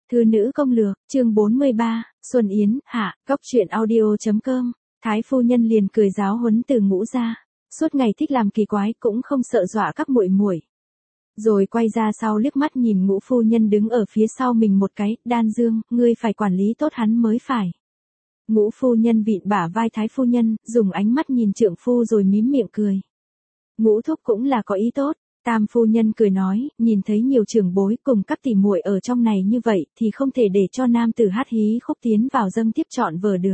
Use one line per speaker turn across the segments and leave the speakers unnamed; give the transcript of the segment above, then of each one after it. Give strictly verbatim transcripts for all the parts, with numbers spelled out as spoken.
Thư nữ công lược, chương bốn mươi ba, Xuân Yến, hạ, góc truyện audio.com. Thái phu nhân liền cười giáo huấn Từ Ngũ ra, suốt ngày thích làm kỳ quái cũng không sợ dọa các muội muội. Rồi quay ra sau liếc mắt nhìn Ngũ phu nhân đứng ở phía sau mình một cái, Đan Dương, ngươi phải quản lý tốt hắn mới phải. Ngũ phu nhân vịn bả vai Thái phu nhân, dùng ánh mắt nhìn trượng phu rồi mím miệng cười. Ngũ thúc cũng là có ý tốt. Tam phu nhân cười nói, nhìn thấy nhiều trưởng bối cùng các tỷ muội ở trong này như vậy thì không thể để cho nam tử hát hí khúc tiến vào dâng tiếp chọn vở được.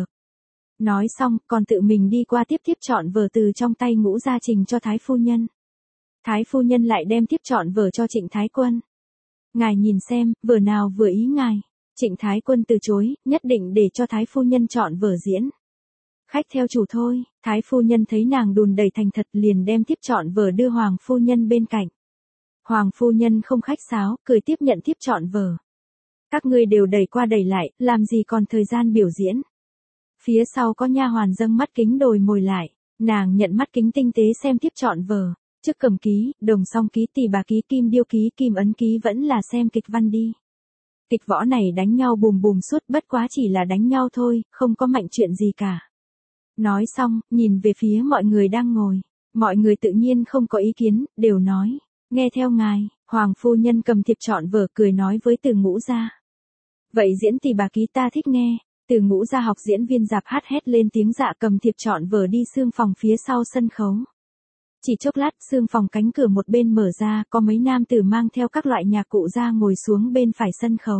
Nói xong, còn tự mình đi qua tiếp tiếp chọn vở từ trong tay Ngũ gia trình cho Thái phu nhân. Thái phu nhân lại đem tiếp chọn vở cho Trịnh Thái Quân. Ngài nhìn xem, vở nào vừa ý ngài. Trịnh Thái Quân từ chối, nhất định để cho Thái phu nhân chọn vở diễn. Khách theo chủ thôi. Thái phu nhân thấy nàng đùn đầy thành thật liền đem tiếp chọn vở đưa Hoàng phu nhân bên cạnh. Hoàng phu nhân không khách sáo, cười tiếp nhận tiếp chọn vở. Các ngươi đều đẩy qua đẩy lại, làm gì còn thời gian biểu diễn. Phía sau có nha hoàn dâng mắt kính đồi mồi lại, nàng nhận mắt kính tinh tế xem tiếp chọn vở, trước cầm ký, đồng song ký, tỳ bà ký, kim điêu ký, kim ấn ký vẫn là xem kịch văn đi. Kịch võ này đánh nhau bùm bùm suốt, bất quá chỉ là đánh nhau thôi, không có mạnh chuyện gì cả. Nói xong, nhìn về phía mọi người đang ngồi. Mọi người tự nhiên không có ý kiến, đều nói. Nghe theo ngài. Hoàng phu nhân cầm thiệp chọn vở cười nói với Từ Ngũ gia. Vậy diễn tỳ bà ký ta thích nghe. Từ Ngũ gia học diễn viên dạp hát hét lên tiếng dạ cầm thiệp chọn vở đi xương phòng phía sau sân khấu. Chỉ chốc lát xương phòng cánh cửa một bên mở ra, có mấy nam tử mang theo các loại nhạc cụ ra ngồi xuống bên phải sân khấu.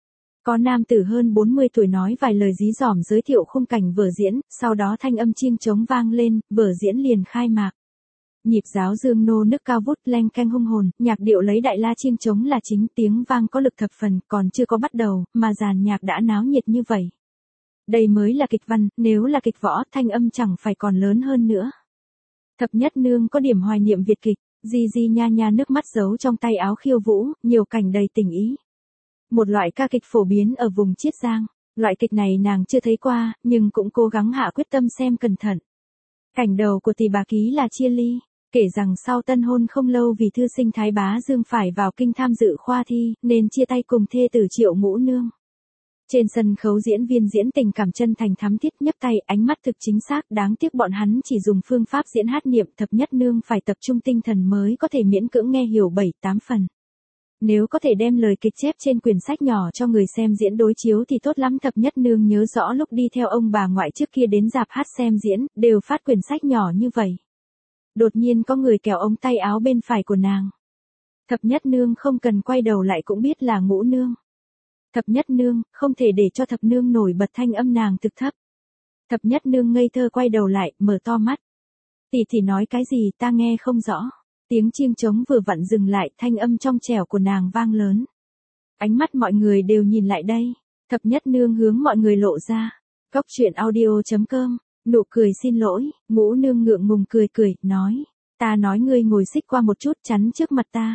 Có nam tử hơn bốn mươi tuổi nói vài lời dí dỏm giới thiệu khung cảnh vở diễn, sau đó thanh âm chiêng trống vang lên, vở diễn liền khai mạc. Nhịp giáo dương nô nức cao vút leng keng hung hồn, nhạc điệu lấy đại la chiêng trống là chính, tiếng vang có lực thập phần, còn chưa có bắt đầu, mà dàn nhạc đã náo nhiệt như vậy. Đây mới là kịch văn, nếu là kịch võ, thanh âm chẳng phải còn lớn hơn nữa. Thập nhất nương có điểm hoài niệm Việt kịch, di di nha nha nước mắt giấu trong tay áo khiêu vũ, nhiều cảnh đầy tình ý. Một loại ca kịch phổ biến ở vùng Chiết Giang, loại kịch này nàng chưa thấy qua, nhưng cũng cố gắng hạ quyết tâm xem cẩn thận. Cảnh đầu của tỳ bà ký là chia ly, kể rằng sau tân hôn không lâu vì thư sinh Thái Bá Dương phải vào kinh tham dự khoa thi, nên chia tay cùng thê tử Triệu Ngũ Nương. Trên sân khấu diễn viên diễn tình cảm chân thành thắm thiết, nhấp tay, ánh mắt thực chính xác, đáng tiếc bọn hắn chỉ dùng phương pháp diễn hát niệm, thập nhất nương phải tập trung tinh thần mới có thể miễn cưỡng nghe hiểu bảy tám phần. Nếu có thể đem lời kịch chép trên quyển sách nhỏ cho người xem diễn đối chiếu thì tốt lắm. Thập nhất nương nhớ rõ lúc đi theo ông bà ngoại trước kia đến dạp hát xem diễn, đều phát quyển sách nhỏ như vậy. Đột nhiên có người kéo ống tay áo bên phải của nàng. Thập nhất nương không cần quay đầu lại cũng biết là Ngũ nương. Thập nhất nương, không thể để cho thập nương nổi bật, thanh âm nàng thực thấp. Thập nhất nương ngây thơ quay đầu lại, mở to mắt. Tỷ tỷ nói cái gì ta nghe không rõ. Tiếng chiêng trống vừa vặn dừng lại, thanh âm trong trẻo của nàng vang lớn. Ánh mắt mọi người đều nhìn lại đây. Thập nhất nương hướng mọi người lộ ra. Góc truyện audio.com, nụ cười xin lỗi, Ngũ nương ngượng ngùng cười cười, nói. Ta nói ngươi ngồi xích qua một chút, chắn trước mặt ta.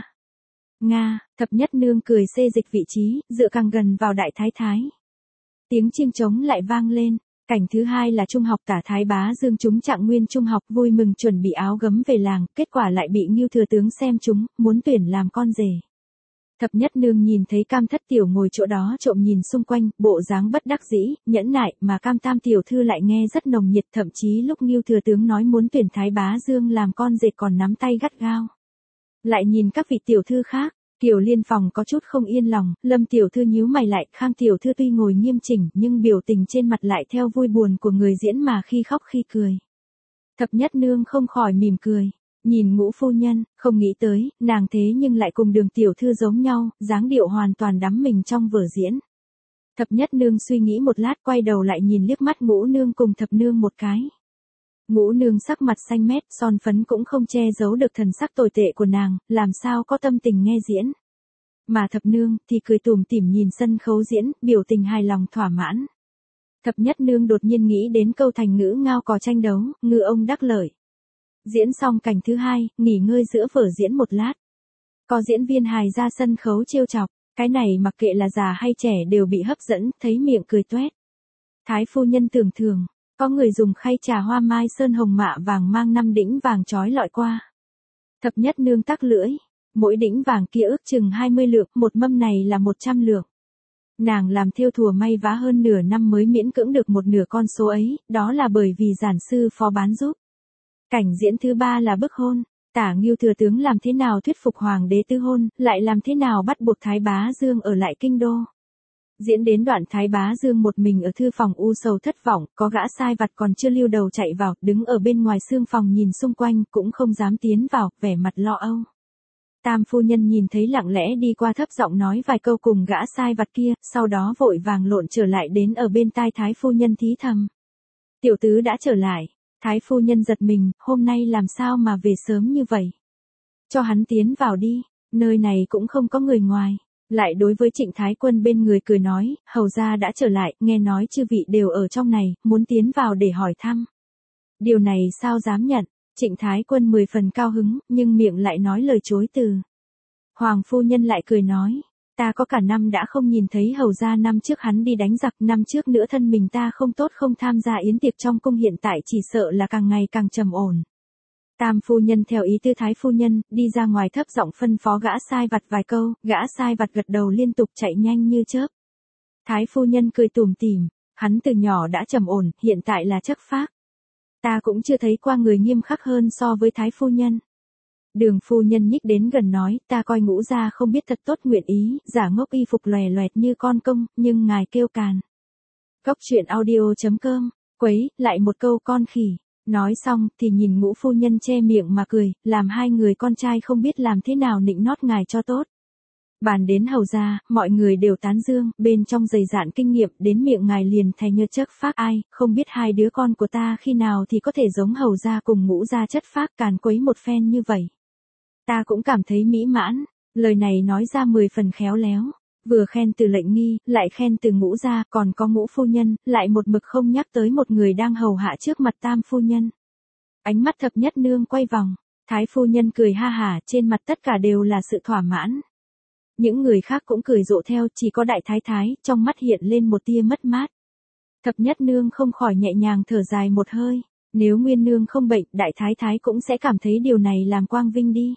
Nga, thập nhất nương cười xê dịch vị trí, dựa càng gần vào đại thái thái. Tiếng chiêng trống lại vang lên. Cảnh thứ hai là trung học tả Thái Bá Dương chúng Trạng Nguyên trung học vui mừng chuẩn bị áo gấm về làng, kết quả lại bị Ngưu thừa tướng xem chúng, muốn tuyển làm con rể. Thập nhất nương nhìn thấy Cam thất tiểu ngồi chỗ đó trộm nhìn xung quanh, bộ dáng bất đắc dĩ, nhẫn nại, mà Cam tam tiểu thư lại nghe rất nồng nhiệt, thậm chí lúc Ngưu thừa tướng nói muốn tuyển Thái Bá Dương làm con rể còn nắm tay gắt gao. Lại nhìn các vị tiểu thư khác. Kiều Liên Phòng có chút không yên lòng, Lâm tiểu thư nhíu mày lại, Khang tiểu thư tuy ngồi nghiêm chỉnh nhưng biểu tình trên mặt lại theo vui buồn của người diễn mà khi khóc khi cười. Thập nhất nương không khỏi mỉm cười, nhìn Ngũ phu nhân, không nghĩ tới, nàng thế nhưng lại cùng Đường tiểu thư giống nhau, dáng điệu hoàn toàn đắm mình trong vở diễn. Thập nhất nương suy nghĩ một lát quay đầu lại nhìn liếc mắt Ngũ nương cùng thập nương một cái. Ngũ nương sắc mặt xanh mét, son phấn cũng không che giấu được thần sắc tồi tệ của nàng, làm sao có tâm tình nghe diễn. Mà thập nương thì cười tủm tỉm nhìn sân khấu diễn, biểu tình hài lòng thỏa mãn. Thập nhất nương đột nhiên nghĩ đến câu thành ngữ ngao cò tranh đấu, ngư ông đắc lợi. Diễn xong cảnh thứ hai, nghỉ ngơi giữa vở diễn một lát. Có diễn viên hài ra sân khấu trêu chọc, cái này mặc kệ là già hay trẻ đều bị hấp dẫn, thấy miệng cười toét. Thái phu nhân tưởng thường. Có người dùng khay trà hoa mai sơn hồng mạ vàng mang năm đĩnh vàng trói lọi qua. Thập nhất nương tắc lưỡi, mỗi đĩnh vàng kia ước chừng hai mươi lượng, một mâm này là một trăm lượng. Nàng làm thêu thùa may vá hơn nửa năm mới miễn cưỡng được một nửa con số ấy, đó là bởi vì giản sư phó bán giúp. Cảnh diễn thứ ba là bức hôn. Tả Ngưu thừa tướng làm thế nào thuyết phục hoàng đế tư hôn, lại làm thế nào bắt buộc Thái Bá Dương ở lại kinh đô. Diễn đến đoạn Thái Bá Dương một mình ở thư phòng u sầu thất vọng, có gã sai vặt còn chưa lưu đầu chạy vào, đứng ở bên ngoài xương phòng nhìn xung quanh, cũng không dám tiến vào, vẻ mặt lo âu. Tam phu nhân nhìn thấy lặng lẽ đi qua thấp giọng nói vài câu cùng gã sai vặt kia, sau đó vội vàng lộn trở lại đến ở bên tai Thái phu nhân thí thầm. Tiểu tứ đã trở lại. Thái phu nhân giật mình, hôm nay làm sao mà về sớm như vậy? Cho hắn tiến vào đi, nơi này cũng không có người ngoài. Lại đối với Trịnh Thái Quân bên người cười nói, hầu gia đã trở lại, nghe nói chư vị đều ở trong này, muốn tiến vào để hỏi thăm. Điều này sao dám nhận? Trịnh Thái Quân mười phần cao hứng, nhưng miệng lại nói lời chối từ. Hoàng phu nhân lại cười nói, ta có cả năm đã không nhìn thấy hầu gia, năm trước hắn đi đánh giặc, năm trước nữa thân mình ta không tốt không tham gia yến tiệc trong cung, hiện tại chỉ sợ là càng ngày càng trầm ổn. Tam phu nhân theo ý tư Thái phu nhân, đi ra ngoài thấp giọng phân phó gã sai vặt vài câu, gã sai vặt gật đầu liên tục chạy nhanh như chớp. Thái phu nhân cười tủm tỉm, hắn từ nhỏ đã trầm ổn, hiện tại là chất phác. Ta cũng chưa thấy qua người nghiêm khắc hơn so với Thái phu nhân. Đường phu nhân nhích đến gần nói, ta coi Ngũ gia không biết thật tốt nguyện ý, giả ngốc y phục lòe loẹt như con công, nhưng ngài kêu càn. Góc truyện audio.com, quấy, lại một câu con khỉ. Nói xong thì nhìn Ngũ phu nhân che miệng mà cười, làm hai người con trai không biết làm thế nào nịnh nót ngài cho tốt. Bàn đến hầu gia, mọi người đều tán dương, bên trong dày dạn kinh nghiệm, đến miệng ngài liền thay nhơ chất phác, ai, không biết hai đứa con của ta khi nào thì có thể giống hầu gia cùng Ngũ gia chất phác càn quấy một phen như vậy. Ta cũng cảm thấy mỹ mãn, lời này nói ra mười phần khéo léo, vừa khen từ Lệnh Nghi, lại khen từ Ngũ gia, còn có Ngũ phu nhân, lại một mực không nhắc tới một người đang hầu hạ trước mặt Tam phu nhân. Ánh mắt thập nhất nương quay vòng, Thái phu nhân cười ha hả, trên mặt tất cả đều là sự thỏa mãn. Những người khác cũng cười rộ theo, chỉ có đại thái thái, trong mắt hiện lên một tia mất mát. Thập nhất nương không khỏi nhẹ nhàng thở dài một hơi, nếu nguyên nương không bệnh, đại thái thái cũng sẽ cảm thấy điều này làm quang vinh đi.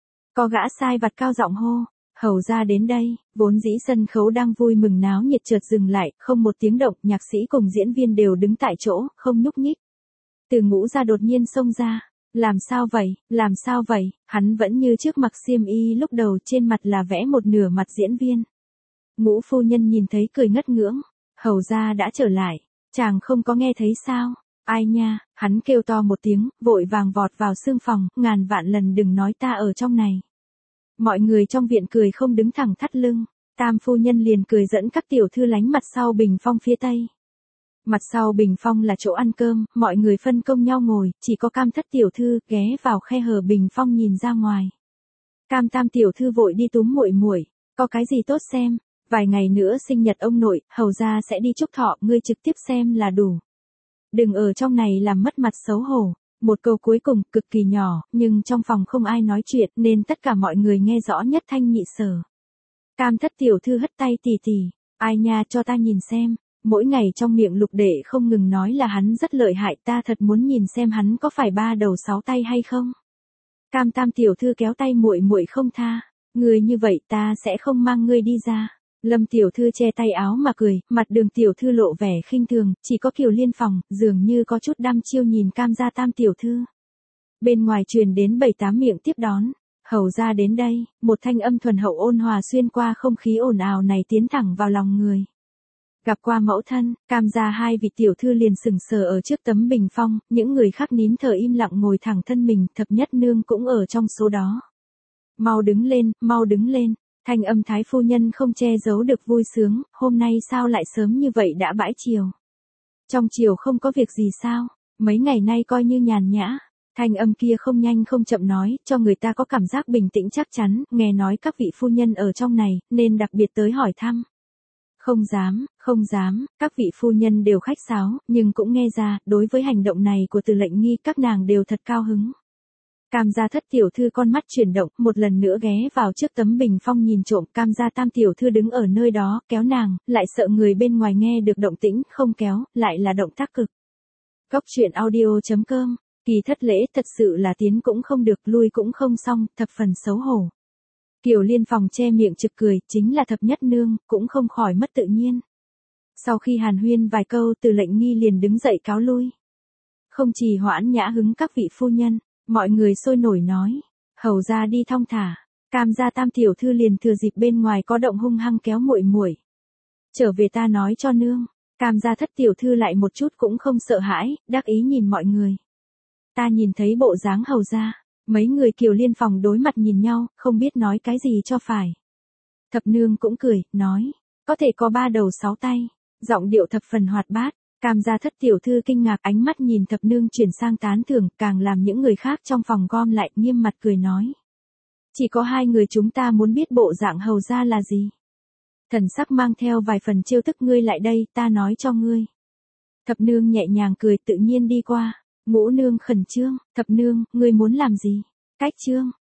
Có gã sai vặt cao giọng hô, hầu ra đến đây, vốn dĩ sân khấu đang vui mừng náo nhiệt chợt dừng lại, không một tiếng động, nhạc sĩ cùng diễn viên đều đứng tại chỗ, không nhúc nhích. Từ Ngũ gia đột nhiên xông ra, làm sao vậy, làm sao vậy, hắn vẫn như trước mặc xiêm y lúc đầu, trên mặt là vẽ một nửa mặt diễn viên. Ngũ phu nhân nhìn thấy cười ngất ngưỡng, hầu ra đã trở lại, chàng không có nghe thấy sao, ai nha, hắn kêu to một tiếng, vội vàng vọt vào xương phòng, ngàn vạn lần đừng nói ta ở trong này. Mọi người trong viện cười không đứng thẳng thắt lưng, Tam phu nhân liền cười dẫn các tiểu thư lánh mặt sau bình phong phía tây. Mặt sau bình phong là chỗ ăn cơm, mọi người phân công nhau ngồi, chỉ có Cam thất tiểu thư ghé vào khe hở bình phong nhìn ra ngoài. Cam tam tiểu thư vội đi túm muội muội, có cái gì tốt xem, vài ngày nữa sinh nhật ông nội, hầu ra sẽ đi chúc thọ, ngươi trực tiếp xem là đủ. Đừng ở trong này làm mất mặt xấu hổ. Một câu cuối cùng, cực kỳ nhỏ, nhưng trong phòng không ai nói chuyện, nên tất cả mọi người nghe rõ nhất thanh nhị sở. Cam thất tiểu thư hất tay tì tì, ai nha cho ta nhìn xem, mỗi ngày trong miệng Lục đệ không ngừng nói là hắn rất lợi hại, ta thật muốn nhìn xem hắn có phải ba đầu sáu tay hay không. Cam tam tiểu thư kéo tay muội muội không tha, người như vậy ta sẽ không mang ngươi đi ra. Lâm tiểu thư che tay áo mà cười, mặt Đường tiểu thư lộ vẻ khinh thường, chỉ có Kiều Liên phòng, dường như có chút đăm chiêu nhìn Cam gia tam tiểu thư. Bên ngoài truyền đến bảy tám miệng tiếp đón, hầu ra đến đây, một thanh âm thuần hậu ôn hòa xuyên qua không khí ồn ào này tiến thẳng vào lòng người. Gặp qua mẫu thân, Cam gia hai vị tiểu thư liền sừng sờ ở trước tấm bình phong, những người khác nín thở im lặng ngồi thẳng thân mình, thập nhất nương cũng ở trong số đó. Mau đứng lên, mau đứng lên. Thanh âm Thái phu nhân không che giấu được vui sướng, hôm nay sao lại sớm như vậy đã bãi chiều. Trong chiều không có việc gì sao, mấy ngày nay coi như nhàn nhã. Thanh âm kia không nhanh không chậm nói, cho người ta có cảm giác bình tĩnh chắc chắn, nghe nói các vị phu nhân ở trong này, nên đặc biệt tới hỏi thăm. Không dám, không dám, các vị phu nhân đều khách sáo, nhưng cũng nghe ra, đối với hành động này của Từ Lệnh Nghi các nàng đều thật cao hứng. Cam gia thất tiểu thư con mắt chuyển động, một lần nữa ghé vào trước tấm bình phong nhìn trộm, Cam gia tam tiểu thư đứng ở nơi đó, kéo nàng, lại sợ người bên ngoài nghe được động tĩnh, không kéo, lại là động tác cực. Góc truyện audio.com, kỳ thất lễ thật sự là tiến cũng không được, lui cũng không xong, thập phần xấu hổ. Kiều Liên Phòng che miệng trực cười, chính là thập nhất nương, cũng không khỏi mất tự nhiên. Sau khi hàn huyên vài câu, Từ Lệnh Nghi liền đứng dậy cáo lui. Không trì hoãn nhã hứng các vị phu nhân, mọi người sôi nổi nói, hầu ra đi thong thả. Cam gia tam tiểu thư liền thừa dịp bên ngoài có động hung hăng kéo muội muội. Trở về ta nói cho nương. Cam gia thất tiểu thư lại một chút cũng không sợ hãi, đắc ý nhìn mọi người. Ta nhìn thấy bộ dáng hầu ra, mấy người Kiều Liên Phòng đối mặt nhìn nhau, không biết nói cái gì cho phải. Thập nương cũng cười, nói, có thể có ba đầu sáu tay, giọng điệu thập phần hoạt bát. Cam gia thất tiểu thư kinh ngạc, ánh mắt nhìn thập nương chuyển sang tán thưởng, càng làm những người khác trong phòng gom lại, nghiêm mặt cười nói. Chỉ có hai người chúng ta muốn biết bộ dạng hầu ra là gì. Thần sắc mang theo vài phần trêu tức, ngươi lại đây, ta nói cho ngươi. Thập nương nhẹ nhàng cười, tự nhiên đi qua. Ngũ nương khẩn trương, thập nương, ngươi muốn làm gì? Cách trương,